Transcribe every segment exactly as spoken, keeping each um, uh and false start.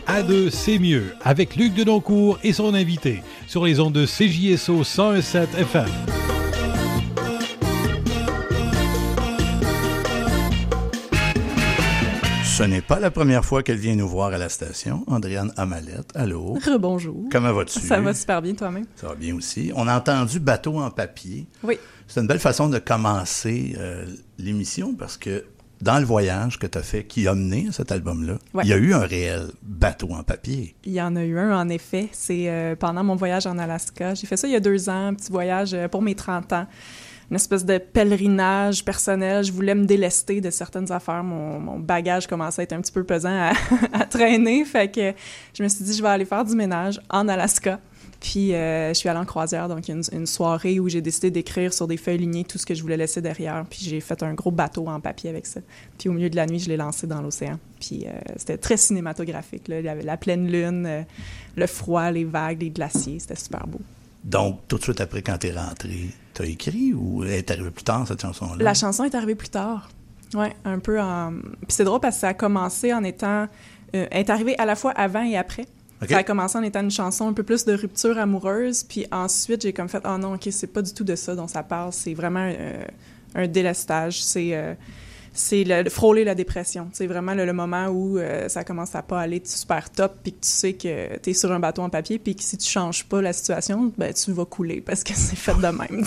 À deux, c'est mieux, avec Luc Denoncourt et son invité, sur les ondes de C J S O cent un virgule sept F M. Ce n'est pas la première fois qu'elle vient nous voir à la station. Andréane Amalette, allô. Rebonjour. Comment vas-tu? Ça va super bien, toi-même. Ça va bien aussi. On a entendu Bateau en papier. Oui. C'est une belle façon de commencer euh, l'émission parce que dans le voyage que tu as fait, qui a mené à cet album-là, ouais. il y a eu un réel bateau en papier. Il y en a eu un, en effet. C'est euh, pendant mon voyage en Alaska. J'ai fait ça il y a deux ans, un petit voyage euh, pour mes trente ans. Une espèce de pèlerinage personnel. Je voulais me délester de certaines affaires. Mon, mon bagage commençait à être un petit peu pesant à, à traîner. Fait que je me suis dit, je vais aller faire du ménage en Alaska. Puis euh, je suis allée en croisière, donc il y a une, une soirée où j'ai décidé d'écrire sur des feuilles lignées tout ce que je voulais laisser derrière. Puis j'ai fait un gros bateau en papier avec ça. Puis au milieu de la nuit, je l'ai lancé dans l'océan. Puis euh, c'était très cinématographique, là. Il y avait la pleine lune, euh, le froid, les vagues, les glaciers. C'était super beau. Donc, tout de suite après, quand t'es rentré, t'as écrit ou elle est arrivée plus tard, cette chanson-là? La chanson est arrivée plus tard. Oui, un peu en... Puis c'est drôle parce que ça a commencé en étant... Euh, elle est arrivée à la fois avant et après. Okay. Ça a commencé en étant une chanson un peu plus de rupture amoureuse, puis ensuite, j'ai comme fait « Ah oh non, OK, c'est pas du tout de ça dont ça parle. C'est vraiment euh, un délestage. C'est... Euh, c'est le, frôler la dépression. C'est vraiment le, le moment où euh, ça commence à pas aller super top, puis que tu sais que tu es sur un bateau en papier, puis que si tu changes pas la situation, ben tu vas couler parce que c'est fait de même.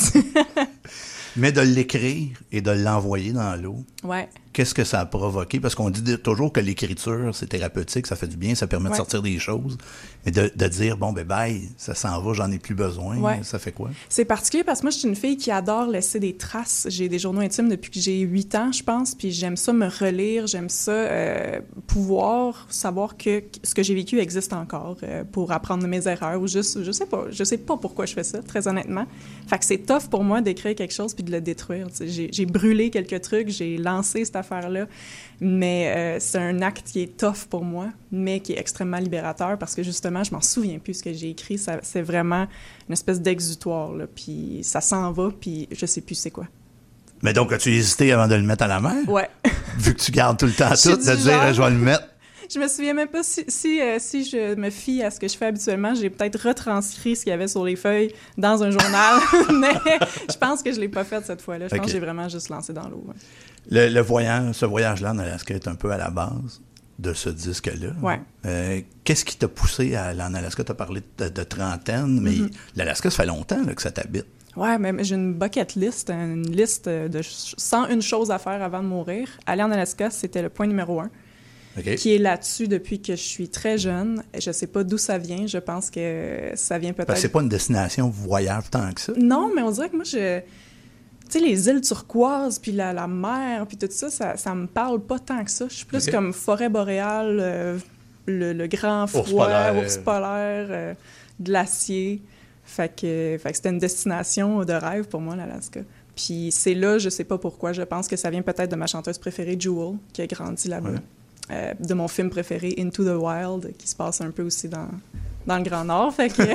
Mais de l'écrire et de l'envoyer dans l'eau, ouais. Qu'est-ce que ça a provoqué? Parce qu'on dit toujours que l'écriture, c'est thérapeutique, ça fait du bien, ça permet ouais. de sortir des choses. Mais de, de dire, bon, ben bye, ça s'en va, j'en ai plus besoin, ouais. ça fait quoi? C'est particulier parce que moi, je suis une fille qui adore laisser des traces. J'ai des journaux intimes depuis que j'ai huit ans, je pense, puis j'aime ça me relire, j'aime ça euh, pouvoir savoir que ce que j'ai vécu existe encore euh, pour apprendre de mes erreurs ou juste, je sais pas, je sais pas pourquoi je fais ça, très honnêtement. Fait que c'est tough pour moi d'écrire quelque chose puis de le détruire. J'ai, j'ai brûlé quelques trucs, j'ai lancé cette affaire-là, mais euh, c'est un acte qui est tough pour moi, mais qui est extrêmement libérateur parce que justement, je m'en souviens plus ce que j'ai écrit. Ça, c'est vraiment une espèce d'exutoire, là, puis ça s'en va, puis je sais plus c'est quoi. Mais donc, as-tu hésité avant de le mettre à la mer? Ouais. Vu que tu gardes tout le temps tout, de dire genre... « je vais le mettre ». Je me souviens même pas si, si, euh, si je me fie à ce que je fais habituellement, j'ai peut-être retranscrit ce qu'il y avait sur les feuilles dans un journal, mais je pense que je l'ai pas fait cette fois-là. Je okay. pense que j'ai vraiment juste lancé dans l'eau. Ouais. Le, le voyage, ce voyage-là en Alaska est un peu à la base de ce disque-là. Ouais. Euh, qu'est-ce qui t'a poussé à aller en Alaska? Tu as parlé de, de trentaine, mais mm-hmm. l'Alaska, ça fait longtemps là, que ça t'habite. Ouais, mais j'ai une bucket list, une liste de cent une choses à faire avant de mourir. Aller en Alaska, c'était le point numéro un. Okay. Qui est là-dessus depuis que je suis très jeune. Je sais pas d'où ça vient. Je pense que ça vient peut-être... Parce que c'est pas une destination voyage tant que ça. Non, mais on dirait que moi, je... Tu sais, les îles turquoises, puis la, la mer, puis tout ça, ça, ça me parle pas tant que ça. Je suis plus okay. comme forêt boréale, euh, le, le grand froid, ours polaire, ours polaire euh, glacier. Fait que, fait que c'était une destination de rêve pour moi, l'Alaska. Puis c'est là, je sais pas pourquoi, je pense que ça vient peut-être de ma chanteuse préférée, Jewel, qui a grandi là-bas. Ouais. Euh, de mon film préféré, Into the Wild, qui se passe un peu aussi dans, dans le Grand Nord. Fait que,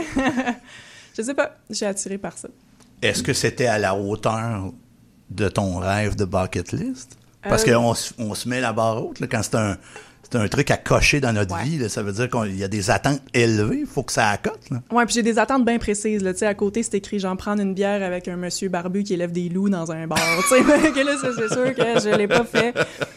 je sais pas, j'ai attiré par ça. Est-ce que c'était à la hauteur de ton rêve de bucket list? Parce euh... qu'on on se met la barre haute, là, quand c'est un, c'est un truc à cocher dans notre ouais. vie, là, ça veut dire qu'il y a des attentes élevées, il faut que ça accote. Oui, puis j'ai des attentes bien précises. Là. À côté, c'est écrit « J'en prends une bière avec un monsieur barbu qui élève des loups dans un bar. » que là, c'est, c'est sûr que je l'ai pas fait.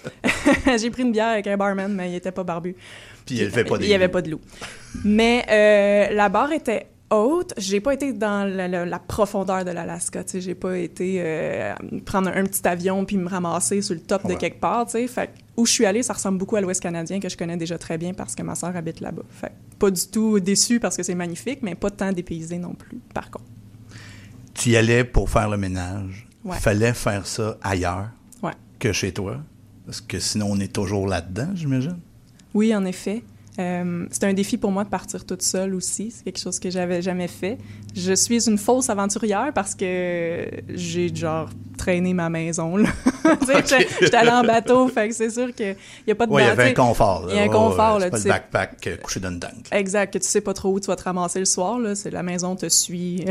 J'ai pris une bière avec un barman, mais il était pas barbu. Puis il élevait pas des Il y avait pas de loups. Mais euh, la barre était haute. J'ai pas été dans la, la, la profondeur de l'Alaska. T'sais. J'ai pas été euh, prendre un, un petit avion puis me ramasser sur le top ouais. de quelque part. T'sais. Fait où je suis allée, ça ressemble beaucoup à l'Ouest canadien que je connais déjà très bien parce que ma sœur habite là-bas. Fait pas du tout déçue parce que c'est magnifique, mais pas tant dépaysée non plus, par contre. Tu y allais pour faire le ménage. Il ouais. fallait faire ça ailleurs ouais. que chez toi. Parce que sinon, on est toujours là-dedans, j'imagine. Oui, en effet. Euh, c'est un défi pour moi de partir toute seule aussi. C'est quelque chose que j'avais jamais fait. Je suis une fausse aventurière parce que j'ai, genre, traîné ma maison, là. Okay. J'étais allée en bateau, fait que c'est sûr qu'il n'y a pas de... Oui, il y avait un confort. Il y a un confort, oh, là. C'est pas le backpack euh, couché dans une tank. Exact, que tu sais pas trop où tu vas te ramasser le soir, là. C'est la maison te suit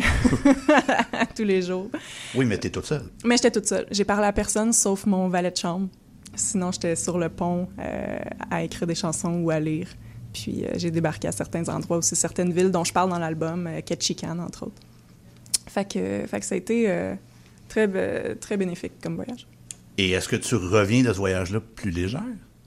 tous les jours. Oui, mais t'es toute seule. Mais j'étais toute seule. J'ai parlé à personne, sauf mon valet de chambre. Sinon, j'étais sur le pont euh, à écrire des chansons ou à lire. Puis euh, j'ai débarqué à certains endroits aussi, certaines villes dont je parle dans l'album, euh, Ketchikan, entre autres. Fait que, fait que ça a été euh, très, euh, très bénéfique comme voyage. Et est-ce que tu reviens de ce voyage-là plus légère?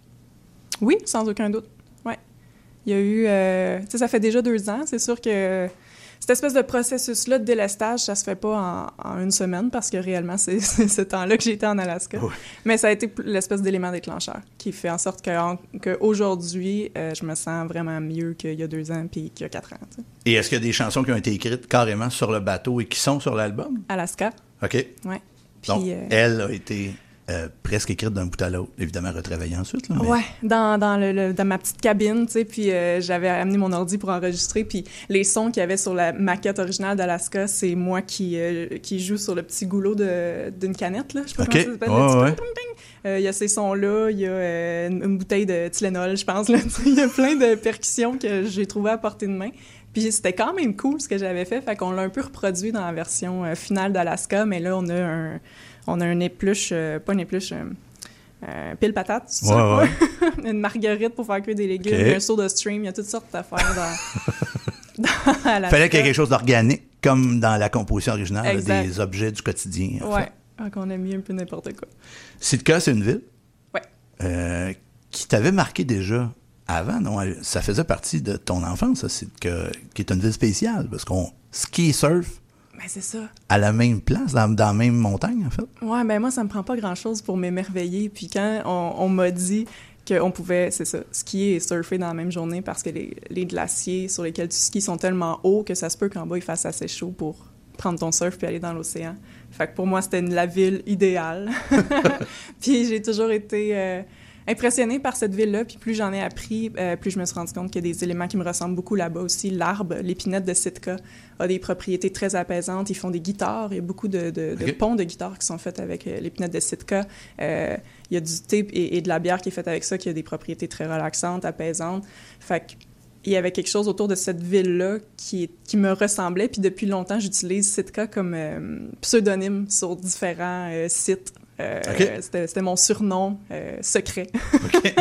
Oui, sans aucun doute. Ouais. Il y a eu... Euh, tu sais, ça fait déjà deux ans. C'est sûr que cette espèce de processus-là de délestage, ça se fait pas en, en une semaine parce que réellement, c'est, c'est ce temps-là que j'ai été en Alaska. Oui. Mais ça a été l'espèce d'élément déclencheur qui fait en sorte que, qu'aujourd'hui, euh, je me sens vraiment mieux qu'il y a deux ans puis qu'il y a quatre ans. T'sais. Et est-ce qu'il y a des chansons qui ont été écrites carrément sur le bateau et qui sont sur l'album? Alaska. OK. Oui. Donc, euh... elle a été... Euh, presque écrite d'un bout à l'autre, évidemment retravaillée ensuite. Là, mais... Ouais, dans, dans, le, le, dans ma petite cabine, tu sais, puis euh, j'avais amené mon ordi pour enregistrer, puis les sons qu'il y avait sur la maquette originale d'Alaska, c'est moi qui, euh, qui joue sur le petit goulot de, d'une canette, là, je sais pas okay. comment ça s'appelle. Oh, ouais. Il euh, y a ces sons-là, il y a euh, une, une bouteille de Tylenol, je pense, là, il y a plein de percussions que j'ai trouvées à portée de main. Puis c'était quand même cool ce que j'avais fait, fait qu'on l'a un peu reproduit dans la version euh, finale d'Alaska, mais là, on a un... On a une épluche, euh, pas une épluche, euh, euh, pile patate, c'est ouais, ça? Ouais. Une marguerite pour faire cuire des légumes, okay. un seau de stream, il y a toutes sortes d'affaires dans, dans Alaska. Fallait qu'il y ait quelque chose d'organique, comme dans la composition originale, exact. Des objets du quotidien. En ouais, fait. donc on a mis un peu n'importe quoi. Sitka, c'est une ville ouais. euh, qui t'avait marqué déjà avant, non? Ça faisait partie de ton enfance, ça, Sitka, qui est une ville spéciale, parce qu'on ski et surf. Ben, c'est ça. À la même place, dans, dans la même montagne, en fait? Ouais, ben moi, ça me prend pas grand-chose pour m'émerveiller. Puis quand on, on m'a dit qu'on pouvait, c'est ça, skier et surfer dans la même journée parce que les, les glaciers sur lesquels tu skis sont tellement hauts que ça se peut qu'en bas, il fasse assez chaud pour prendre ton surf puis aller dans l'océan. Fait que pour moi, c'était une, la ville idéale. Puis j'ai toujours été... Euh, impressionnée par cette ville-là, puis plus j'en ai appris, euh, plus je me suis rendu compte qu'il y a des éléments qui me ressemblent beaucoup là-bas aussi. L'arbre, l'épinette de Sitka, a des propriétés très apaisantes. Ils font des guitares. Il y a beaucoup de, de, de okay. ponts de guitares qui sont faits avec euh, l'épinette de Sitka. Euh, il y a du thé et, et de la bière qui est faite avec ça, qui a des propriétés très relaxantes, apaisantes. Fait que il y avait quelque chose autour de cette ville-là qui, qui me ressemblait. Puis depuis longtemps, j'utilise Sitka comme euh, pseudonyme sur différents euh, sites. Euh, okay. c'était, c'était mon surnom euh, secret okay.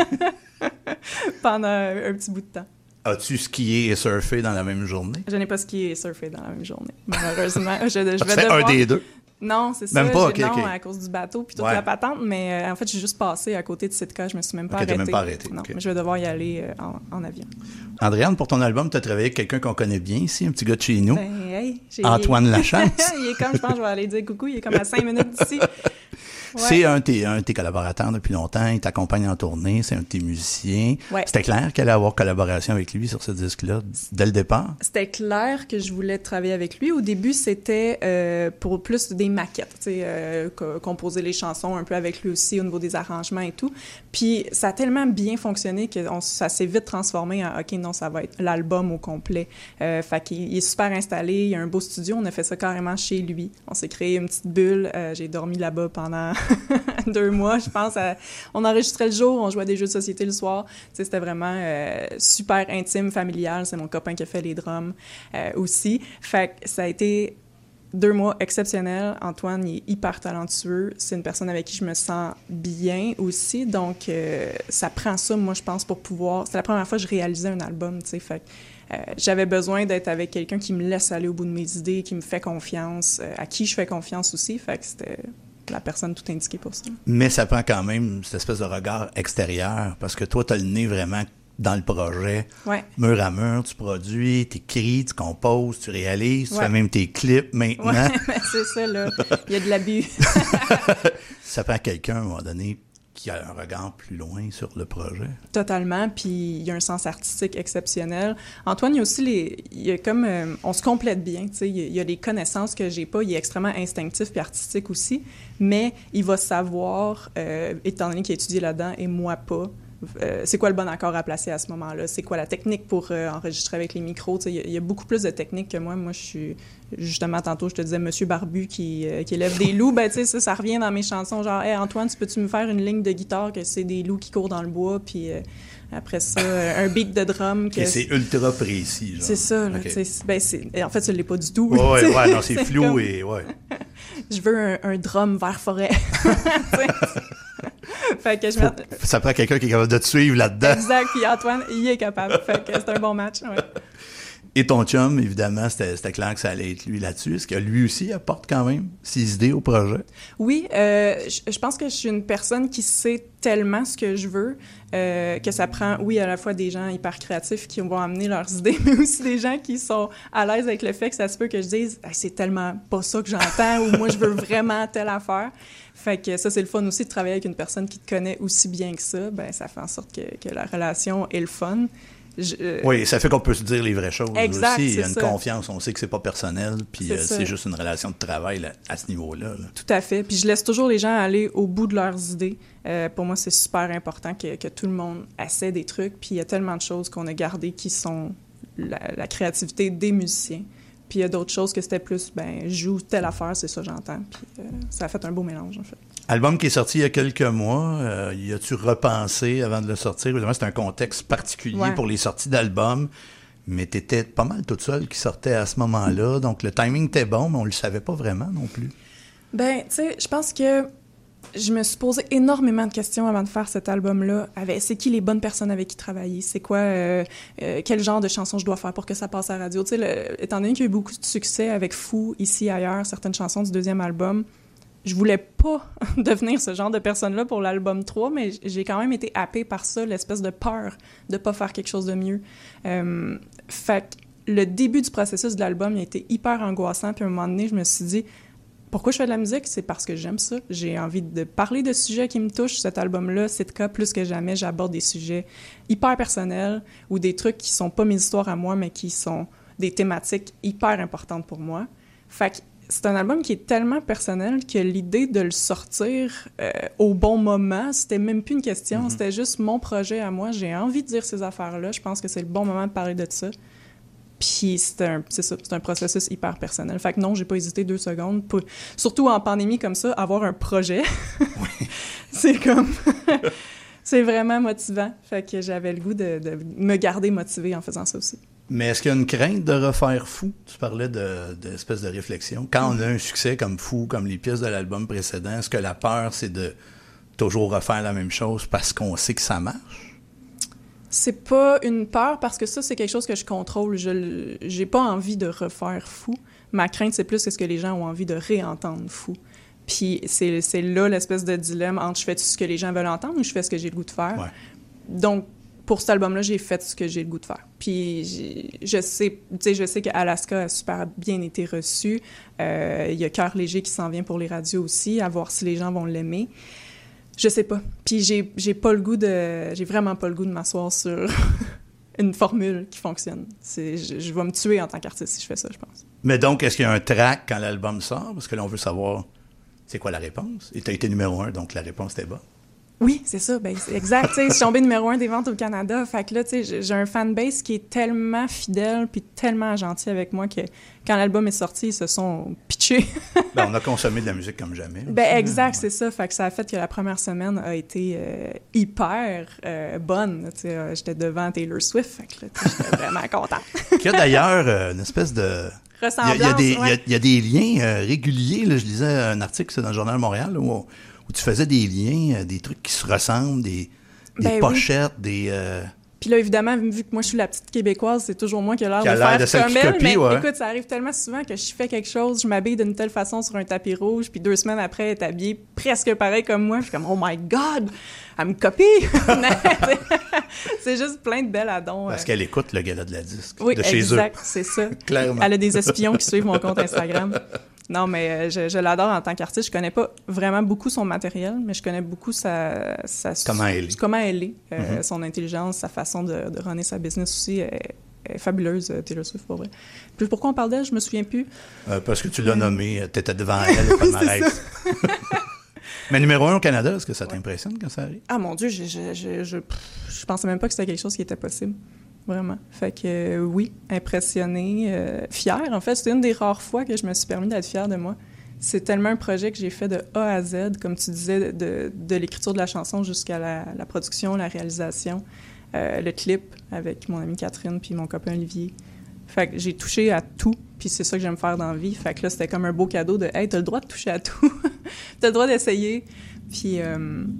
pendant un, un petit bout de temps. As-tu skié et surfé dans la même journée? Je n'ai pas skié et surfé dans la même journée, malheureusement. je, je vais fait devoir... un des deux? Non, c'est ça. Même pas? Okay, non, okay. à cause du bateau puis toute ouais. la patente, mais euh, en fait, j'ai juste passé à côté de Sitka. Je me suis même pas okay, arrêtée. Même pas arrêté. Non, okay. mais je vais devoir y aller euh, en, en avion. Andréane, pour ton album, tu as travaillé avec quelqu'un qu'on connaît bien ici, un petit gars de chez nous. Ben, hey, j'ai... Antoine Lachance. Il est comme, je pense, je vais aller dire coucou, il est comme à cinq minutes d'ici. Ouais. C'est un de, tes, un de tes collaborateurs depuis longtemps, il t'accompagne en tournée, c'est un de tes musiciens. Ouais. C'était clair qu'elle allait avoir collaboration avec lui sur ce disque-là, dès le départ? C'était clair que je voulais travailler avec lui. Au début, c'était euh, pour plus des maquettes, tu sais, euh, co- composer les chansons un peu avec lui aussi au niveau des arrangements et tout. Puis ça a tellement bien fonctionné que on, ça s'est vite transformé en « OK, non, ça va être l'album au complet euh, ». Fait qu'il il est super installé, il y a un beau studio, on a fait ça carrément chez lui. On s'est créé une petite bulle, euh, j'ai dormi là-bas pendant... deux mois, je pense. À... On enregistrait le jour, on jouait à des jeux de société le soir. Tu sais, c'était vraiment euh, super intime, familial. C'est mon copain qui a fait les drums euh, aussi. Fait que ça a été deux mois exceptionnels. Antoine, il est hyper talentueux. C'est une personne avec qui je me sens bien aussi. Donc, euh, ça prend ça, moi, je pense, pour pouvoir... C'est la première fois que je réalisais un album, tu sais. Fait que euh, j'avais besoin d'être avec quelqu'un qui me laisse aller au bout de mes idées, qui me fait confiance, euh, à qui je fais confiance aussi. Fait que c'était... la personne tout indiquée pour ça. Mais ça prend quand même cette espèce de regard extérieur, parce que toi, tu as le nez vraiment dans le projet, ouais. mur à mur, tu produis, tu écris, tu composes, tu réalises, tu ouais. fais même tes clips maintenant. Ouais, c'est ça, là. Il y a de l'abus. Ça prend quelqu'un, à un moment donné, qui a un regard plus loin sur le projet. Totalement, puis il y a un sens artistique exceptionnel. Antoine, il y a aussi les... Il y a comme... Euh, on se complète bien, tu sais. Il, il y a des connaissances que j'ai pas. Il est extrêmement instinctif puis artistique aussi, mais il va savoir, euh, étant donné qu'il a étudié là-dedans, et moi pas, Euh, c'est quoi le bon accord à placer à ce moment-là? C'est quoi la technique pour euh, enregistrer avec les micros? Il y, y a beaucoup plus de techniques que moi. Moi, je suis... Justement, tantôt, je te disais Monsieur Barbu qui, euh, qui élève des loups. Ben, tu sais, ça, ça revient dans mes chansons. Genre, hey, Antoine, tu peux-tu me faire une ligne de guitare que c'est des loups qui courent dans le bois? Puis euh, après ça, un beat de drum. Que Et c'est ultra précis. Genre. C'est ça. Là, okay. ben, c'est... En fait, ça ne l'est pas du tout. Oui, ouais, ouais, non, c'est, c'est flou comme... et... Ouais. Je veux un, un drum vert forêt. Fait que je Faut, me... Ça prend quelqu'un qui est capable de te suivre là-dedans. Exact, puis Antoine, il est capable. Fait que c'est un bon match, ouais. Et ton chum, évidemment, c'était, c'était clair que ça allait être lui là-dessus. Est-ce que lui aussi apporte quand même ses idées au projet? Oui, euh, je, je pense que je suis une personne qui sait tellement ce que je veux euh, que ça prend, oui, à la fois des gens hyper créatifs qui vont amener leurs idées, mais aussi des gens qui sont à l'aise avec le fait que ça se peut que je dise hey, « c'est tellement pas ça que j'entends » ou « moi, je veux vraiment telle affaire ». Fait que ça, c'est le fun aussi de travailler avec une personne qui te connaît aussi bien que ça. Ben, ça fait en sorte que, que la relation est le fun. Je, euh... Oui, ça fait qu'on peut se dire les vraies choses exact, aussi. Il y a une ça. confiance, on sait que c'est pas personnel, puis c'est, euh, c'est juste une relation de travail là, à ce niveau-là. Là. Tout à fait. Puis je laisse toujours les gens aller au bout de leurs idées. Euh, pour moi, c'est super important que, que tout le monde essaie des trucs. Puis il y a tellement de choses qu'on a gardées qui sont la, la créativité des musiciens. Puis il y a d'autres choses que c'était plus, ben, je joue telle affaire, c'est ça j'entends. Puis euh, ça a fait un beau mélange, en fait. Album qui est sorti il y a quelques mois, euh, y as-tu repensé avant de le sortir? Évidemment, c'est un contexte particulier ouais. pour les sorties d'albums, mais t'étais pas mal toute seule qui sortait à ce moment-là, donc le timing était bon, mais on le savait pas vraiment non plus. Ben, tu sais, je pense que je me suis posé énormément de questions avant de faire cet album-là. Avec, c'est qui les bonnes personnes avec qui travailler? C'est quoi, euh, euh, quel genre de chansons je dois faire pour que ça passe à la radio? Tu sais, le, étant donné qu'il y a eu beaucoup de succès avec Fou, ici, ailleurs, certaines chansons du deuxième album, je voulais pas devenir ce genre de personne-là pour l'album trois, mais j'ai quand même été happée par ça, l'espèce de peur de pas faire quelque chose de mieux. Euh, fait que le début du processus de l'album, il a été hyper angoissant, puis à un moment donné, je me suis dit, pourquoi je fais de la musique? C'est parce que j'aime ça. J'ai envie de parler de sujets qui me touchent. Cet album-là, c'est le cas plus que jamais. J'aborde des sujets hyper personnels ou des trucs qui sont pas mes histoires à moi, mais qui sont des thématiques hyper importantes pour moi. Fait que c'est un album qui est tellement personnel que l'idée de le sortir euh, au bon moment, c'était même plus une question. Mm-hmm. C'était juste mon projet à moi. J'ai envie de dire ces affaires-là. Je pense que c'est le bon moment de parler de ça. Puis c'est un, c'est ça, c'est un processus hyper personnel. Fait que non, j'ai pas hésité deux secondes. Pour, surtout en pandémie comme ça, avoir un projet, oui. c'est comme... c'est vraiment motivant. Fait que j'avais le goût de, de me garder motivée en faisant ça aussi. Mais est-ce qu'il y a une crainte de refaire Fou? Tu parlais de, d'espèce de réflexion. Quand on a un succès comme Fou, comme les pièces de l'album précédent, est-ce que la peur, c'est de toujours refaire la même chose parce qu'on sait que ça marche? C'est pas une peur, parce que ça, c'est quelque chose que je contrôle. Je j'ai pas envie de refaire Fou. Ma crainte, c'est plus est-ce que les gens ont envie de réentendre Fou. Puis c'est, c'est là l'espèce de dilemme entre je fais ce que les gens veulent entendre ou je fais ce que j'ai le goût de faire. Ouais. Donc, pour cet album-là, j'ai fait ce que j'ai le goût de faire. Puis je sais, tu sais, je sais qu'Alaska a super bien été reçu. Euh, il y a Cœur léger qui s'en vient pour les radios aussi, à voir si les gens vont l'aimer. Je sais pas. Puis j'ai, j'ai pas le goût de... J'ai vraiment pas le goût de m'asseoir sur une formule qui fonctionne. C'est, je, je vais me tuer en tant qu'artiste si je fais ça, je pense. Mais donc, est-ce qu'il y a un track quand l'album sort? Parce que là, on veut savoir c'est quoi la réponse. Et t'as été numéro un, donc la réponse était bonne. Oui, c'est ça. Ben, c'est exact. Tu sais, je suis tombée numéro un des ventes au Canada. Fait que là, tu sais, j'ai un fanbase qui est tellement fidèle puis tellement gentil avec moi que quand l'album est sorti, ils se sont pitchés. Ben, on a consommé de la musique comme jamais. Ben, aussi, exact, c'est ça. Fait que ça a fait que la première semaine a été euh, hyper euh, bonne. Tu sais, euh, j'étais devant Taylor Swift. Fait que là, j'étais vraiment contente. Il y a d'ailleurs euh, une espèce de... ressemblance, il y a, il y a des, ouais. il y a, il y a des liens euh, réguliers. Là, je lisais un article dans le Journal de Montréal où, où tu faisais des liens, euh, des trucs qui se ressemblent, des, des ben pochettes, oui. des... Euh... Puis là, évidemment, vu que moi, je suis la petite Québécoise, c'est toujours moi qui ai l'air qui a de l'air faire de comme elle. Copie, mais ouais. écoute, ça arrive tellement souvent que je fais quelque chose, je m'habille d'une telle façon sur un tapis rouge, puis deux semaines après, elle est habillée presque pareil comme moi. Je suis comme « Oh my God! Elle me copie! » C'est juste plein de belles addons. Parce euh... qu'elle écoute le gala de la disque oui, de chez eux. Oui, exact, c'est ça. Clairement. Elle a des espions qui suivent mon compte Instagram. Non, mais je, je l'adore en tant qu'artiste. Je connais pas vraiment beaucoup son matériel, mais je connais beaucoup sa... sa comment elle est. Comment elle est. Euh, mm-hmm. Son intelligence, sa façon de, de runner sa business aussi est, est fabuleuse, Taylor Swift, pour vrai. Puis pourquoi on parle d'elle, je me souviens plus. Euh, parce que tu l'as nommée, t'étais devant elle, pas de Mais numéro un au Canada, est-ce que ça t'impressionne quand ça arrive? Ah mon Dieu, je, je, je, je, je pensais même pas que c'était quelque chose qui était possible. Vraiment. Fait que euh, oui, impressionnée, euh, fière. En fait, c'était une des rares fois que je me suis permis d'être fière de moi. C'est tellement un projet que j'ai fait de A à Z, comme tu disais, de, de l'écriture de la chanson jusqu'à la, la production, la réalisation, euh, le clip avec mon amie Catherine puis mon copain Olivier. Fait que j'ai touché à tout, puis c'est ça que j'aime faire dans la vie. Fait que là, c'était comme un beau cadeau de « Hey, t'as le droit de toucher à tout. T'as le droit d'essayer. » Puis... Euh,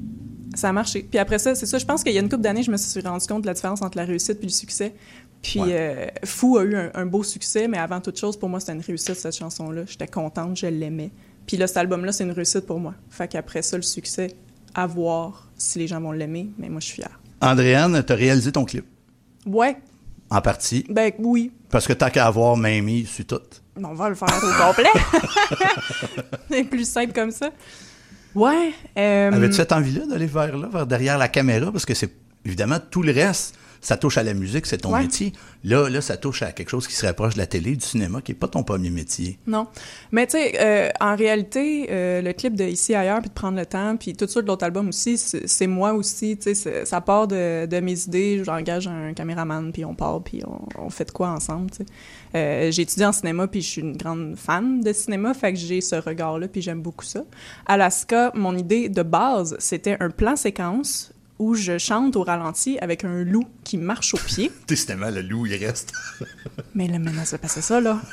ça a marché. Puis après ça, c'est ça, je pense qu'il y a une couple d'années, je me suis rendu compte de la différence entre la réussite puis le succès. Puis ouais. euh, Fou a eu un, un beau succès, mais avant toute chose, pour moi, c'était une réussite, cette chanson-là. J'étais contente, je l'aimais. Puis là, cet album-là, c'est une réussite pour moi. Fait qu'après ça, le succès, à voir si les gens vont l'aimer, mais moi, je suis fière. Andréane, t'as réalisé ton clip? Ouais. En partie? Ben oui. Parce que t'as qu'à avoir Mamie sur tout. On va le faire au complet. C'est plus simple comme ça. Ouais. Euh... Avais-tu cette envie-là d'aller vers là, vers derrière la caméra? Parce que c'est évidemment tout le reste, ça touche à la musique, c'est ton ouais. métier. Là, là, ça touche à quelque chose qui se rapproche de la télé, du cinéma, qui n'est pas ton premier métier. Non. Mais tu sais, euh, en réalité, euh, le clip de Ici ailleurs, puis de prendre le temps, puis tout ça de l'autre album aussi, c'est, c'est moi aussi. Tu sais, ça part de, de mes idées. J'engage un caméraman, puis on part, puis on, on fait de quoi ensemble, tu sais. Euh, j'ai étudié en cinéma, puis je suis une grande fan de cinéma, fait que j'ai ce regard-là, puis j'aime beaucoup ça. Alaska, mon idée de base, c'était un plan séquence où je chante au ralenti avec un loup qui marche au pied. Décidément, le loup, il reste. Mais là, maintenant, ça passait ça, là.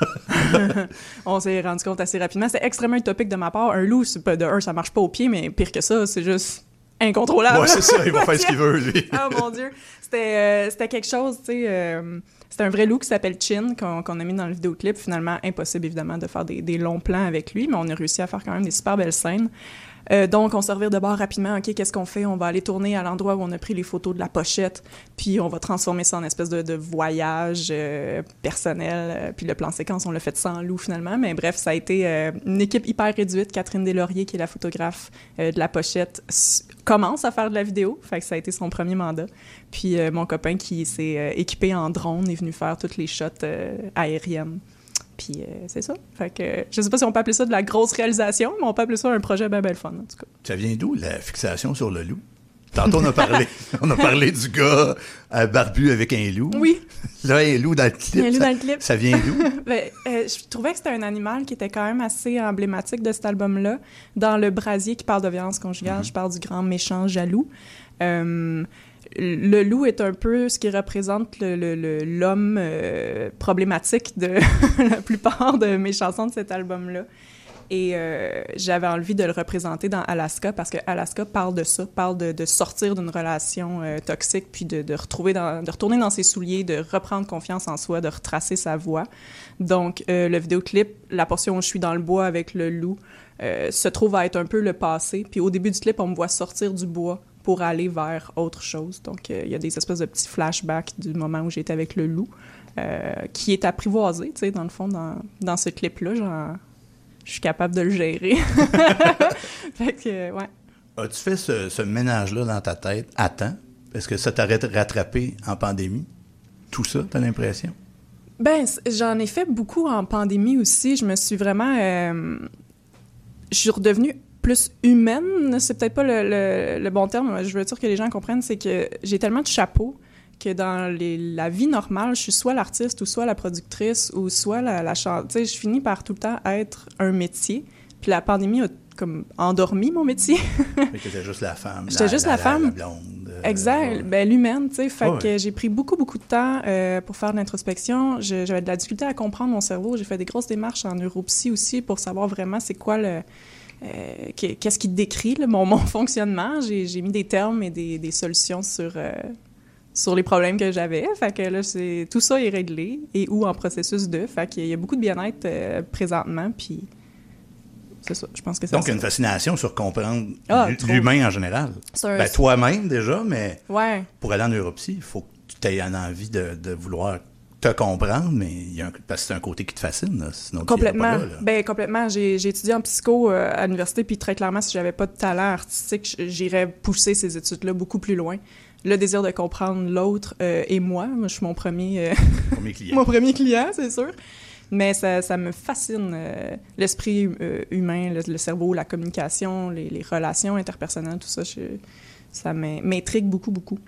On s'est rendu compte assez rapidement. C'est extrêmement utopique de ma part. Un loup, c'est pas, de un, ça marche pas au pied, mais pire que ça, c'est juste incontrôlable. Ouais, c'est ça, il va faire ce qu'il veut, lui. Oh mon Dieu! C'était, euh, c'était quelque chose, tu sais... Euh, c'était un vrai loup qui s'appelle Chin, qu'on, qu'on a mis dans le vidéoclip. Finalement, impossible, évidemment, de faire des, des longs plans avec lui, mais on a réussi à faire quand même des super belles scènes. Euh, donc, on se revire de bord rapidement. OK, qu'est-ce qu'on fait? On va aller tourner à l'endroit où on a pris les photos de la pochette, puis on va transformer ça en espèce de, de voyage euh, personnel. Euh, puis le plan séquence, on l'a fait sans loup, finalement. Mais bref, ça a été euh, une équipe hyper réduite. Catherine Deslauriers, qui est la photographe euh, de la pochette, s- commence à faire de la vidéo. Fait que ça a été son premier mandat. Puis euh, mon copain, qui s'est euh, équipé en drone, est venu faire toutes les shots euh, aériennes. Puis euh, c'est ça. Fait que euh, je sais pas si on peut appeler ça de la grosse réalisation, mais on peut appeler ça un projet ben ben le fun, en tout cas. Ça vient d'où, la fixation sur le loup? Tantôt, on a parlé, on a parlé du gars euh, barbu avec un loup. Oui. Là, un loup dans le clip. Un loup ça, dans le clip. Ça vient d'où? ben, euh, je trouvais que c'était un animal qui était quand même assez emblématique de cet album-là. Dans Le Brasier qui parle de violence conjugale, mm-hmm. je parle du grand méchant jaloux. Euh, Le loup est un peu ce qui représente le, le, le, l'homme euh, problématique de la plupart de mes chansons de cet album-là. Et euh, j'avais envie de le représenter dans Alaska parce que Alaska parle de ça, parle de, de sortir d'une relation euh, toxique, puis de, de, retrouver dans, de retourner dans ses souliers, de reprendre confiance en soi, de retracer sa voie. Donc, euh, le vidéoclip, la portion où je suis dans le bois avec le loup, euh, se trouve à être un peu le passé. Puis au début du clip, on me voit sortir du bois pour aller vers autre chose. Donc, euh, il y a des espèces de petits flashbacks du moment où j'étais avec le loup, euh, qui est apprivoisé, tu sais, dans le fond, dans, dans ce clip-là. Genre, je suis capable de le gérer. Fait que, euh, ouais. As-tu fait ce, ce ménage-là dans ta tête à temps? Est-ce que ça t'aurait rattrapé en pandémie? Tout ça, t'as l'impression? Ben, j'en ai fait beaucoup en pandémie aussi. Je me suis vraiment... Euh, je suis redevenue plus humaine, c'est peut-être pas le, le, le bon terme, mais je veux dire que les gens comprennent, c'est que j'ai tellement de chapeaux que dans les, la vie normale, je suis soit l'artiste ou soit la productrice ou soit la, la chanteuse. Tu sais, je finis par tout le temps être un métier. Puis la pandémie a comme endormi mon métier. Mais t'étais juste la femme. J'étais la, juste la, la, la femme. La blonde. Euh, exact. ouais. Ben, l'humaine, tu sais. Fait ouais. que j'ai pris beaucoup, beaucoup de temps euh, pour faire de l'introspection. Je, j'avais de la difficulté à comprendre mon cerveau. J'ai fait des grosses démarches en neuropsy aussi pour savoir vraiment c'est quoi le... Euh, qu'est-ce qui décrit là, mon, mon fonctionnement. J'ai, j'ai mis des termes et des, des solutions sur... Euh, sur les problèmes que j'avais. Fait que là, c'est, tout ça est réglé et ou en processus de. Fait qu'il y a beaucoup de bien-être euh, présentement, puis c'est ça, je pense que c'est Donc, ça. une fascination sur comprendre ah, l'humain en général. Un... Ben, toi-même, déjà, mais ouais. pour aller en neuropsy, il faut que tu aies envie de, de vouloir te comprendre, mais il y a un, parce que c'est un côté qui te fascine, là, sinon complètement. tu iras pas là, là. Ben, complètement. J'ai, j'ai étudié en psycho euh, à l'université, puis très clairement, si j'avais pas de talent artistique, j'irais pousser ces études-là beaucoup plus loin. Le désir de comprendre l'autre euh, et moi. Moi, je suis mon premier, euh, premier client. mon premier client, c'est sûr. Mais ça, ça me fascine, euh, l'esprit euh, humain, le, le cerveau, la communication, les, les relations interpersonnelles, tout ça, je, ça m'intrigue beaucoup, beaucoup.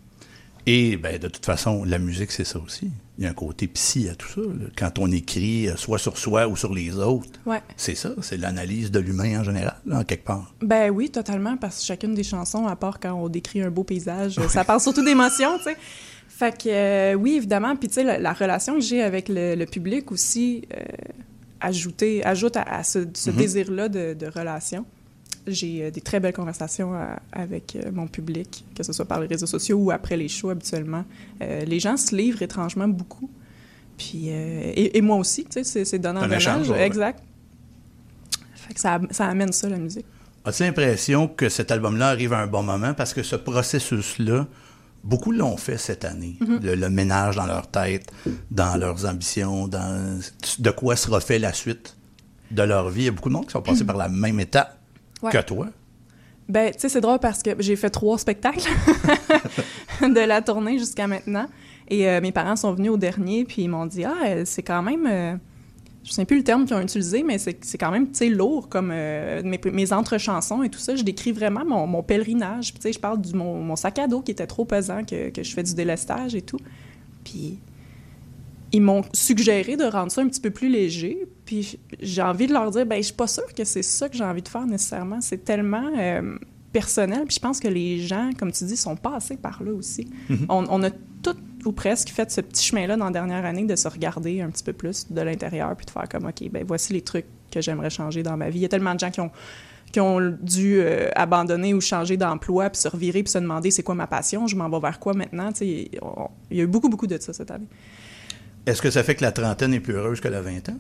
Et ben, de toute façon, la musique, c'est ça aussi. Il y a un côté psy à tout ça. Là. Quand on écrit, soit sur soi ou sur les autres, ouais. c'est ça, c'est l'analyse de l'humain en général, là, en quelque part. Ben oui, totalement, parce que chacune des chansons, à part quand on décrit un beau paysage, oui. ça parle surtout d'émotions, tu sais. Fait que, euh, oui, évidemment, puis tu sais, la, la relation que j'ai avec le, le public aussi, euh, ajouter, ajoute à, à ce, ce mm-hmm. désir-là de, de relation. j'ai euh, des très belles conversations euh, avec euh, mon public, que ce soit par les réseaux sociaux ou après les shows habituellement. Euh, les gens se livrent étrangement beaucoup. Puis, euh, et, et moi aussi, tu sais, c'est, c'est donnant-donnant. Ouais. Exact. Fait que ça, ça amène ça, la musique. As-tu l'impression que cet album-là arrive à un bon moment? Parce que ce processus-là, beaucoup l'ont fait cette année. Mm-hmm. Le, le ménage dans leur tête, dans leurs ambitions, dans de quoi sera fait la suite de leur vie. Il y a beaucoup de monde qui sont passés mm-hmm. par la même étape ouais. que toi. Ben, tu sais, c'est drôle parce que j'ai fait trois spectacles de la tournée jusqu'à maintenant. Et euh, mes parents sont venus au dernier, puis ils m'ont dit « Ah, c'est quand même... Euh, » je ne sais plus le terme qu'ils ont utilisé, mais c'est, c'est quand même, tu sais, lourd, comme euh, mes, mes entre-chansons et tout ça. Je décris vraiment mon, mon pèlerinage. Puis, tu sais, je parle de mon, mon sac à dos qui était trop pesant, que, que je fais du délestage et tout. Puis, ils m'ont suggéré de rendre ça un petit peu plus léger. Puis, j'ai envie de leur dire, ben je suis pas sûre que c'est ça que j'ai envie de faire nécessairement. C'est tellement euh, personnel. Puis, je pense que les gens, comme tu dis, sont passés par là aussi. Mm-hmm. On, on a tout ou presque fait ce petit chemin-là dans la dernière année de se regarder un petit peu plus de l'intérieur puis de faire comme, OK, ben voici les trucs que j'aimerais changer dans ma vie. Il y a tellement de gens qui ont, qui ont dû euh, abandonner ou changer d'emploi puis se revirer puis se demander c'est quoi ma passion, je m'en vais vers quoi maintenant. Tu sais, il y a eu beaucoup, beaucoup de ça cette année. Est-ce que ça fait que la trentaine est plus heureuse que la vingtaine?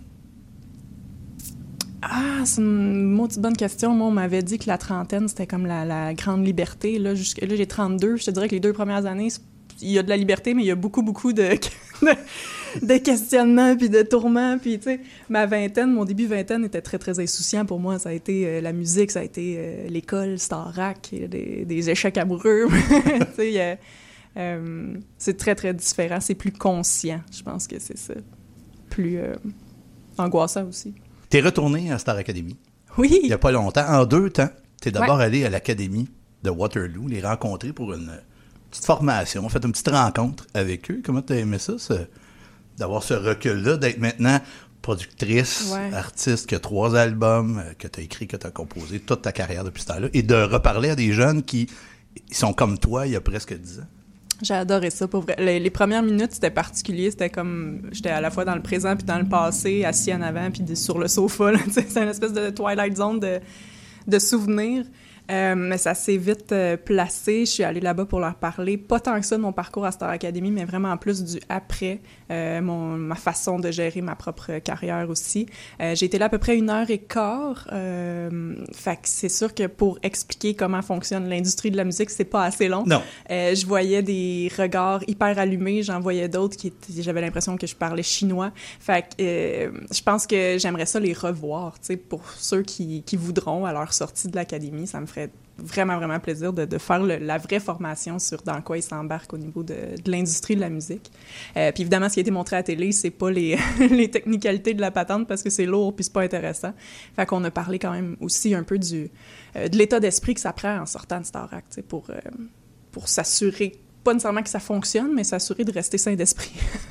Ah, c'est une maudite bonne question. Moi, on m'avait dit que la trentaine, c'était comme la, la grande liberté. Là, jusqu'... là, j'ai trente-deux. Je te dirais que les deux premières années, il y a de la liberté, mais il y a beaucoup, beaucoup de, de, de questionnements puis de tourments. Puis, tu sais, ma vingtaine, mon début vingtaine était très, très insouciant pour moi. Ça a été euh, la musique, ça a été euh, l'école, Starac, des, des échecs amoureux. Tu sais, euh, euh, c'est très, très différent. C'est plus conscient, je pense que c'est ça. Plus euh, angoissant aussi. T'es retourné à Star Academy. Oui. Il n'y a pas longtemps. En deux temps, t'es d'abord ouais. allé à l'Académie de Waterloo, les rencontrer pour une petite formation, fait une petite rencontre avec eux. Comment t'as aimé ça, ce, d'avoir ce recul-là, d'être maintenant productrice, ouais. artiste, qui a trois albums, que t'as écrit, que t'as composé toute ta carrière depuis ce temps-là, et de reparler à des jeunes qui sont comme toi il y a presque dix ans? J'ai adoré ça, pour vrai. Les, les premières minutes, c'était particulier. C'était comme... J'étais à la fois dans le présent puis dans le passé, assis en avant puis sur le sofa. Là, c'est une espèce de Twilight Zone de, de souvenirs. Euh, mais ça s'est vite euh, placé. Je suis allée là-bas pour leur parler, pas tant que ça de mon parcours à Star Academy, mais vraiment plus du après, euh, mon, ma façon de gérer ma propre carrière aussi. Euh, j'ai été là à peu près une heure et quart. Euh, fait que c'est sûr que pour expliquer comment fonctionne l'industrie de la musique, c'est pas assez long. Non. Euh, je voyais des regards hyper allumés. J'en voyais d'autres qui étaient, j'avais l'impression que je parlais chinois. Fait que euh, je pense que j'aimerais ça les revoir, tu sais, pour ceux qui, qui voudront à leur sortie de l'académie. Ça me ferait vraiment, vraiment plaisir de, de faire le, la vraie formation sur dans quoi ils s'embarquent au niveau de, de l'industrie de la musique. Euh, puis évidemment, ce qui a été montré à la télé, c'est pas les, les technicalités de la patente parce que c'est lourd puis c'est pas intéressant. Fait qu'on a parlé quand même aussi un peu du, euh, de l'état d'esprit que ça prend en sortant de Starac, tu sais, pour, euh, pour s'assurer, pas nécessairement que ça fonctionne, mais s'assurer de rester sain d'esprit.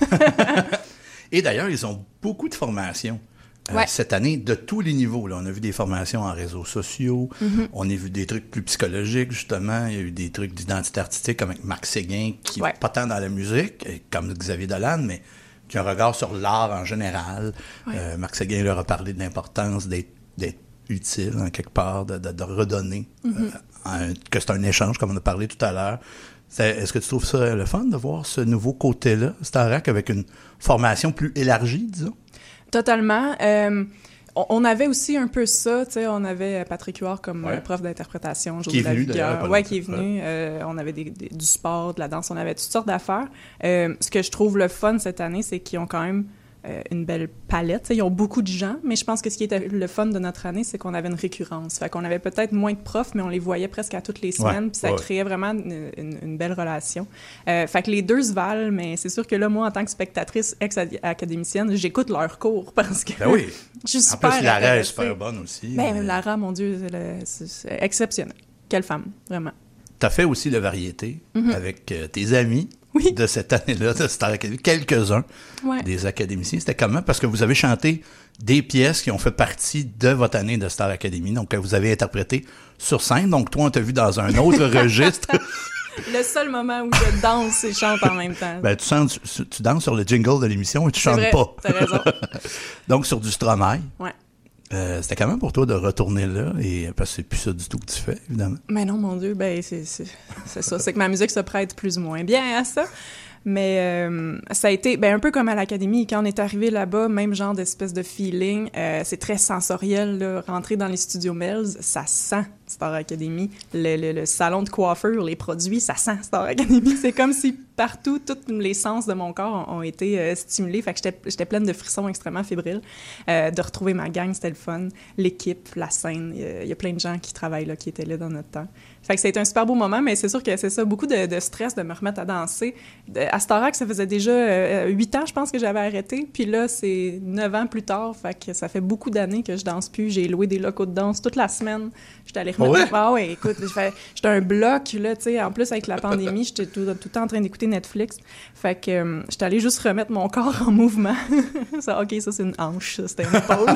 Et d'ailleurs, ils ont beaucoup de formations. Euh, ouais. Cette année, de tous les niveaux. Là. On a vu des formations en réseaux sociaux, mm-hmm. on a vu des trucs plus psychologiques, justement. Il y a eu des trucs d'identité artistique comme avec Marc Séguin, qui n'est ouais. pas tant dans la musique, comme Xavier Dolan, mais qui a un regard sur l'art en général. Ouais. Euh, Marc Séguin leur a parlé de l'importance d'être, d'être utile, en quelque part, de, de, de redonner, mm-hmm. euh, un, que c'est un échange, comme on a parlé tout à l'heure. C'est, est-ce que tu trouves ça le fun de voir ce nouveau côté-là, Starac, avec une formation plus élargie, disons? Totalement. Euh, on, on avait aussi un peu ça, tu sais, on avait Patrick Huard comme ouais. prof d'interprétation, qui est venu d'ailleurs. Ouais, qui est venu. Euh, on avait des, des, du sport, de la danse, on avait toutes sortes d'affaires. Euh, ce que je trouve le fun cette année, c'est qu'ils ont quand même euh, une belle palette. T'sais, ils ont beaucoup de gens, mais je pense que ce qui était le fun de notre année, c'est qu'on avait une récurrence. Fait qu'on avait peut-être moins de profs, mais on les voyait presque à toutes les semaines, ouais, puis ça ouais. créait vraiment une, une, une belle relation. Euh, fait que les deux se valent, mais c'est sûr que là, moi, en tant que spectatrice ex-académicienne, j'écoute leurs cours parce que ben oui. je suis super en plus, Lara est super bonne aussi. Ben, mais... Lara, mon Dieu, c'est, le, c'est, c'est exceptionnel. Quelle femme, vraiment. Tu as fait aussi le variété mm-hmm. avec euh, tes amis. Oui. De cette année-là, de Star Academy, quelques-uns ouais. des académiciens. C'était comment? Parce que vous avez chanté des pièces qui ont fait partie de votre année de Star Academy, donc que vous avez interprété sur scène. Donc toi, on t'a vu dans un autre registre. Le seul moment où je danse et chante en même temps. Ben, tu, sens, tu, tu danses sur le jingle de l'émission et tu C'est chantes vrai, pas. T'as raison. Donc sur du Stromae. Ouais. Euh, c'était comment pour toi de retourner là? Et, parce que c'est plus ça du tout que tu fais, évidemment. Mais non, mon Dieu, ben c'est, c'est, c'est ça. C'est que ma musique se prête plus ou moins bien à ça. Mais euh, ça a été ben, un peu comme à l'Académie. Quand on est arrivé là-bas, même genre d'espèce de feeling. Euh, c'est très sensoriel, là. Rentrer dans les studios Melz, ça sent Star Academy. Le, le, le salon de coiffure, les produits, ça sent Star Academy. C'est comme si partout, tous les sens de mon corps ont, ont été euh, stimulés. Fait que j'étais, j'étais pleine de frissons extrêmement fébriles. Euh, de retrouver ma gang, c'était le fun. L'équipe, la scène, il y, y a plein de gens qui travaillent là, qui étaient là dans notre temps. Fait que c'était un super beau moment, mais c'est sûr que c'est ça, beaucoup de, de stress de me remettre à danser. De, à Starac, ça faisait déjà euh, huit ans, je pense, que j'avais arrêté. Puis là, c'est neuf ans plus tard, fait que ça fait beaucoup d'années que je danse plus. J'ai loué des locaux de danse toute la semaine. J'étais allée remettre... Ouais? Ah ouais, écoute, j'étais un bloc, là, tu sais. En plus, avec la pandémie, j'étais tout, tout le temps en train d'écouter Netflix. Fait que euh, j'étais allée juste remettre mon corps en mouvement. ça, OK, ça, c'est une hanche, ça, c'était une épaule.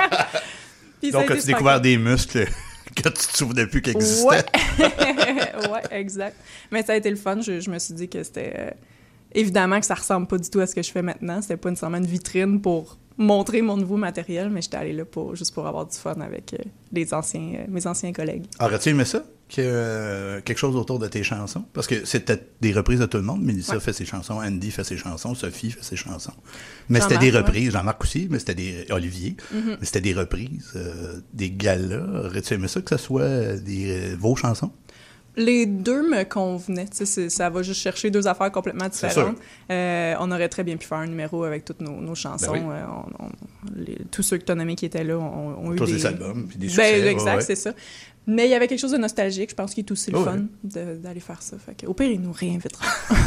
Donc, as-tu découvert des muscles que tu te souvenais plus qu'ils existaient? Ouais. ouais, exact. Mais ça a été le fun. Je, je me suis dit que c'était... Euh, évidemment que ça ressemble pas du tout à ce que je fais maintenant. C'était pas nécessairement une vitrine pour montrer mon nouveau matériel, mais j'étais allée là pour, juste pour avoir du fun avec euh, les anciens, euh, mes anciens collègues. Aurais-tu aimé ça? Que, euh, quelque chose autour de tes chansons? Parce que c'était des reprises de tout le monde. Mélissa ouais. fait ses chansons, Andy fait ses chansons, Sophie fait ses chansons. Mais Jean-Marc, c'était des reprises. Ouais. Jean-Marc aussi, mais c'était des... Olivier. Mm-hmm. Mais c'était des reprises, euh, des galas. Aurais-tu aimé ça que ce soit des, euh, vos chansons? Les deux me convenaient. Tu sais, ça va juste chercher deux affaires complètement différentes. Euh, on aurait très bien pu faire un numéro avec toutes nos, nos chansons. Ben oui. euh, on, on, les, tous ceux que tu as nommés qui étaient là ont, ont eu tous des... des albums, puis des succès. Ben, exact, ouais, ouais. c'est ça. Mais il y avait quelque chose de nostalgique, je pense, qui est aussi le oh, fun ouais. de, d'aller faire ça. Fait que, au pire, ils nous réinviteront.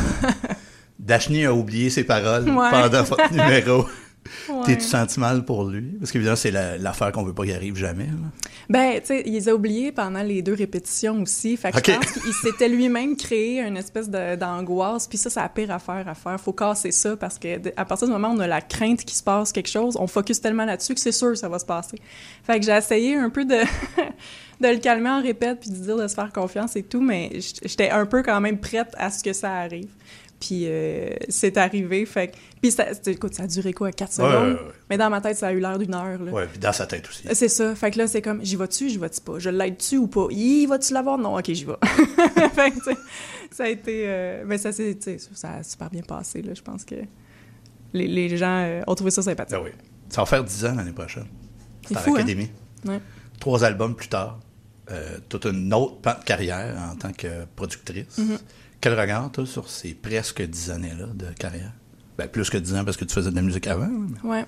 Dashni a oublié ses paroles ouais. pendant votre numéro. Ouais. T'es-tu senti mal pour lui? Parce qu'évidemment, c'est la, l'affaire qu'on veut pas qu'il arrive jamais. Là. Ben, tu sais, il les a oubliés pendant les deux répétitions aussi. Fait que okay. je pense qu'il s'était lui-même créé une espèce de, d'angoisse. Puis ça, c'est la pire affaire à faire. Faut casser ça parce que à partir du moment où on a la crainte qu'il se passe quelque chose, on focus tellement là-dessus que c'est sûr que ça va se passer. Fait que j'ai essayé un peu de... de le calmer en répète puis de dire de se faire confiance et tout, mais j'étais un peu quand même prête à ce que ça arrive. Puis euh, c'est arrivé, fait que... Puis ça, écoute, ça a duré quoi, quatre secondes? Ouais, ouais, ouais. Mais dans ma tête, ça a eu l'air d'une heure, là. Ouais, puis dans sa tête aussi. C'est ça, fait que là, c'est comme, j'y vas-tu, j'y vas-tu pas? Je l'aide-tu ou pas? Y vas-tu l'avoir? Non, OK, j'y vais. Fait que, tu sais, ça a été... Euh... Mais ça, c'est, tu sais, ça a super bien passé, là. Je pense que les, les gens euh, ont trouvé ça sympathique. Ah oui. Ça va faire dix ans l'année prochaine. C'est Star fou, Academy. Hein? Ouais. Trois albums plus tard. Euh, toute une autre carrière en tant que productrice. Mm-hmm. Quel regard, toi, sur ces presque dix années-là de carrière? Ben, plus que dix ans parce que tu faisais de la musique avant. Mais... Ouais.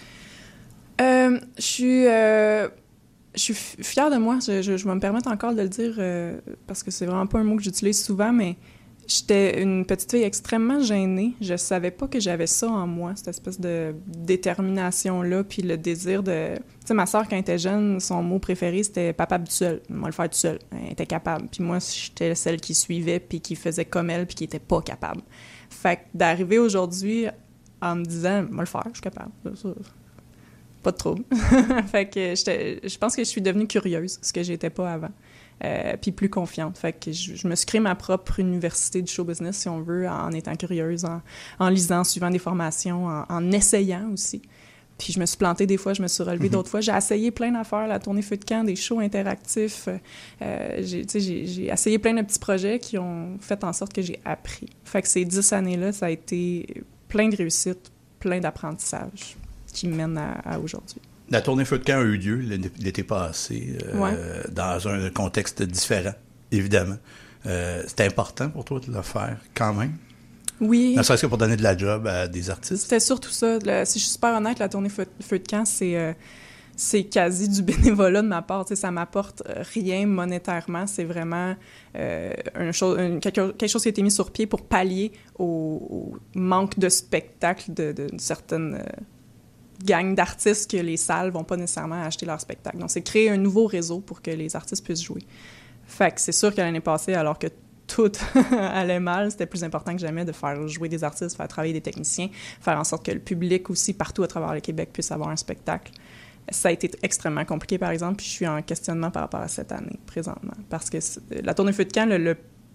Euh, je suis... Euh, je suis fière de moi. Je, je, je vais me permettre encore de le dire euh, parce que c'est vraiment pas un mot que j'utilise souvent, mais j'étais une petite fille extrêmement gênée. Je savais pas que j'avais ça en moi, cette espèce de détermination-là, puis le désir de... Tu sais, ma sœur, quand elle était jeune, son mot préféré, c'était « papa tout seul ». On va le faire tout seul. Elle était capable. Puis moi, j'étais celle qui suivait, puis qui faisait comme elle, puis qui était pas capable. Fait que d'arriver aujourd'hui en me disant « on va le faire, je suis capable ». Pas de trouble. Fait que je pense que je suis devenue curieuse, ce que j'étais pas avant. Euh, puis plus confiante. Fait que je, je me suis créé ma propre université du show business, si on veut, en étant curieuse, en, en lisant, en suivant des formations, en, en essayant aussi. Puis je me suis plantée des fois, je me suis relevée mm-hmm. d'autres fois. J'ai essayé plein d'affaires, la tournée Feu de camp, des shows interactifs. Euh, j'ai, j'ai, j'ai essayé plein de petits projets qui ont fait en sorte que j'ai appris. Fait que ces dix années-là, ça a été plein de réussites, plein d'apprentissages qui me mènent à, à aujourd'hui. La tournée Feu de camp a eu lieu l'été passé, euh, ouais. dans un contexte différent, évidemment. Euh, c'était important pour toi de le faire, quand même? Oui. Ne serait-ce que pour donner de la job à des artistes? C'était surtout ça. Le, si je suis super honnête, la tournée Feu, Feu de camp, c'est, euh, c'est quasi du bénévolat de ma part. T'sais, ça m'apporte rien monétairement. C'est vraiment euh, une chose, une, quelque, quelque chose qui a été mis sur pied pour pallier au, au manque de spectacle de, de, d'une certaine... Euh, gang d'artistes que les salles vont pas nécessairement acheter leur spectacle. Donc, c'est créer un nouveau réseau pour que les artistes puissent jouer. Fait que c'est sûr que l'année passée, alors que tout allait mal, c'était plus important que jamais de faire jouer des artistes, faire travailler des techniciens, faire en sorte que le public aussi, partout à travers le Québec, puisse avoir un spectacle. Ça a été extrêmement compliqué, par exemple, puis je suis en questionnement par rapport à cette année, présentement. Parce que la tournée Feu de camp, le, le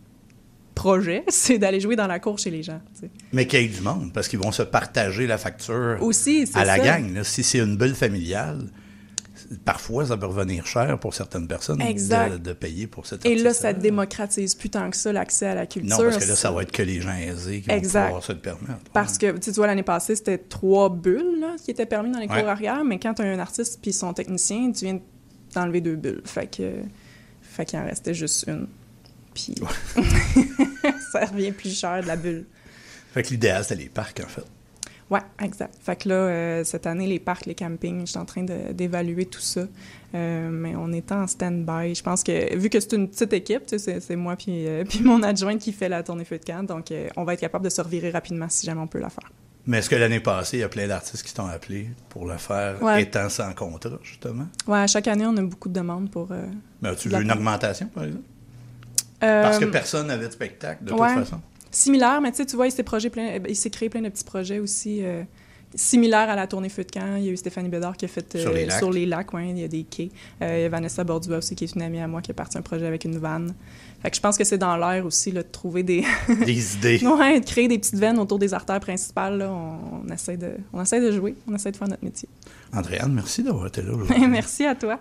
projet, c'est d'aller jouer dans la cour chez les gens. T'sais. Mais qu'il y ait du monde, parce qu'ils vont se partager la facture aussi, c'est à la ça. gang. Là. Si c'est une bulle familiale, parfois, ça peut revenir cher pour certaines personnes de, de payer pour cette Et là, ça ne démocratise plus tant que ça l'accès à la culture. Non, parce que là, ça va être que les gens aisés qui exact. vont pouvoir se le permettre. Parce que, tu vois, l'année passée, c'était trois bulles là, qui étaient permis dans les cours ouais. arrière, mais quand tu as un artiste puis son technicien, tu viens d'enlever deux bulles. Fait que, fait qu'il en restait juste une. Puis ça revient plus cher de la bulle. Fait que l'idéal, c'était les parcs, en fait. Oui, exact. Fait que là, euh, cette année, les parcs, les campings, je suis en train de, d'évaluer tout ça. Euh, mais on est en stand-by. Je pense que, vu que c'est une petite équipe, tu sais, c'est, c'est moi puis, euh, puis mon adjointe qui fait la tournée feu de camp, donc euh, on va être capable de se revirer rapidement si jamais on peut la faire. Mais est-ce que l'année passée, il y a plein d'artistes qui t'ont appelé pour le faire, ouais. étant sans contrat, justement? Oui, à chaque année, on a beaucoup de demandes pour... Euh, mais as-tu vu une augmentation, par exemple? Euh, Parce que personne n'avait de spectacle, de ouais. toute façon. Similaire, mais tu sais, tu vois, il s'est, projet plein, il s'est créé plein de petits projets aussi euh, similaires à la tournée Feu de camp. Il y a eu Stéphanie Bédard qui a fait euh, sur les lacs, sur les lacs ouais, il y a des quais. Euh, il y a Vanessa Bordua aussi, qui est une amie à moi, qui a parti un projet avec une vanne. Fait que je pense que c'est dans l'air aussi là, de trouver des... des idées. Ouais, de créer des petites veines autour des artères principales. Là. On, on, essaie de, on essaie de jouer, on essaie de faire notre métier. Andréane, merci d'avoir été là aujourd'hui. Merci à toi.